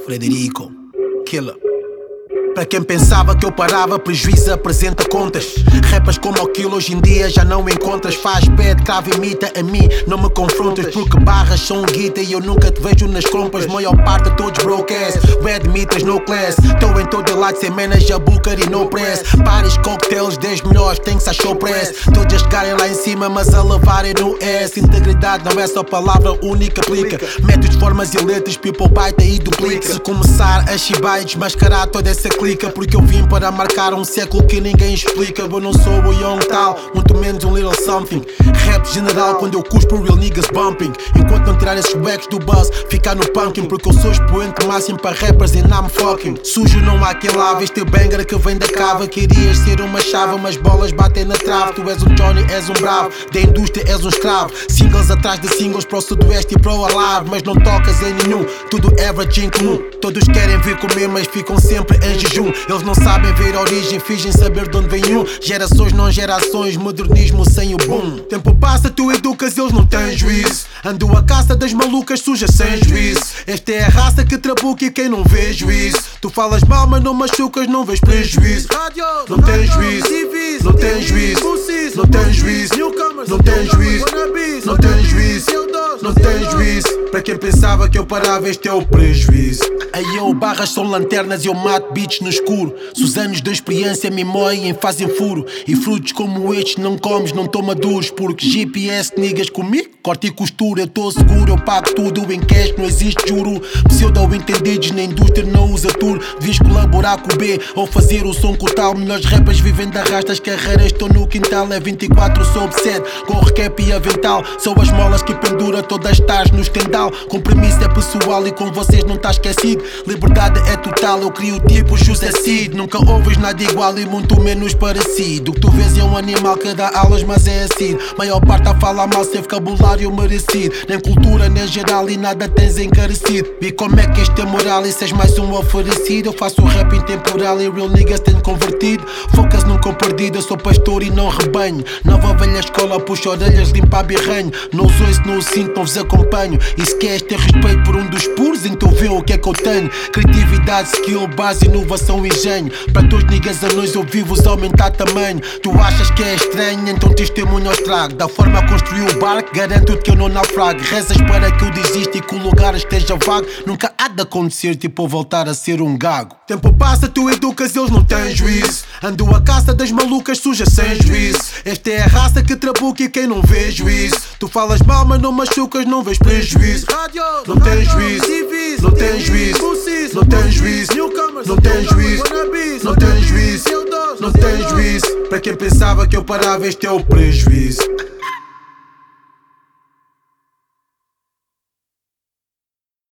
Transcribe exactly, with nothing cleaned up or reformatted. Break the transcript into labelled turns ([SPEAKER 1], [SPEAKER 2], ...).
[SPEAKER 1] Frederico, Killer. Para quem pensava que eu parava, prejuízo apresenta contas. Rapas como aquilo hoje em dia já não encontras. Faz bad, cravo, imita a mim, não me confrontas. Porque barras são guita e eu nunca te vejo nas compras. Maior parte de todos broke ass, bad meters, no class. Tô em todo lado sem manager, booker e no press. Pares, cocktails, dez melhores, tem que ser show press. Todos a chegarem lá em cima, mas a levarem no S. Integridade não é só palavra única, aplica. Métodos, formas e letras, people baita e duplica. Se começar a chibar e desmascarar toda essa clica, porque eu vim para marcar um século que ninguém explica. Eu não sou o young tal, muito menos um little something. Rap general quando eu cuspo real niggas bumping. Enquanto não tirar esses backs do buzz, ficar no pumpkin. Porque eu sou expoente máximo para rappers e I'm fucking. Sujo não há quem lave este banger que vem da cava. Querias ser uma chave, mas bolas batem na trave. Tu és um Johnny, és um bravo, da indústria és um escravo. Singles atrás de singles para o sudoeste e para o alive. Mas não tocas em nenhum, tudo average em comum. Todos querem vir comer, mas ficam sempre em jejum. Eles não sabem ver a origem, fingem saber de onde vem um. Gerações não gerações, modernismo sem o boom. Tempo passa, tu educas, eles não têm juízo. Ando a caça das malucas sujas sem juízo. Esta é a raça que trabuca e quem não vê juízo. Tu falas mal, mas não machucas, não vês prejuízo. Não tem juízo, não tem juízo, não tem juízo, não tem juízo, não tem juízo, não tem juízo. Para quem pensava que eu parava, este é o prejuízo. Aí eu, barras são lanternas e eu mato beats no escuro. Se os anos da experiência me moem, fazem furo. E frutos como estes não comes, não tão maduros. Porque G P S niggas comigo, corte e costura. Eu tô seguro, eu pago tudo em cash, não existe juro. Pseudo-entendidos na indústria não usa tour. Devias colaborar com o B ou fazer o som com o tal. Melhores rappers vivem de arrasto, as carreiras estão no quintal. É vinte e quatro sobre sete, gorro, cap e avental. São as molas que pendura, todas estás no estendal. Compromisso é pessoal e com vocês não tá esquecido. Liberdade é total, eu crio tipo José Cid. Nunca ouves nada igual e muito menos parecido. O que tu vês é um animal que dá aulas, mas é assim. Maior parte a falar mal sem vocabulário merecido. Nem cultura, nem geral e nada tens encarecido. E como é que este é moral e se és mais um oferecido? Eu faço rap intemporal e real niggas têm convertido. Focas nunca perdido, eu sou pastor e não rebanho. Nova velha escola, puxa orelhas, limpa birranho. Não sou isso, não o sinto, não vos acompanho. E se queres ter respeito por um dos puros, então vê o que é que eu tenho. Criatividade, skill, base, inovação e engenho. Para todos niggas anões eu vivo-os aumentar tamanho. Tu achas que é estranho, então testemunha o estrago. Da forma a construir o barco, garanto-te que eu não naufrago. Rezas para que eu desista e que o lugar esteja vago. Nunca há de acontecer, tipo eu voltar a ser um gago. Tempo passa, tu educas, eles não têm juízo. Ando a caça das malucas sujas sem juízo. Esta é a raça que trabuca e quem não vê juízo. Tu falas mal, mas não machucas, não vês prejuízo. Não tem juízo, não tem juízo, não tem juízo, não tem juízo, não tem juízo, não tem juízo. Para quem pensava que eu parava, este é o prejuízo.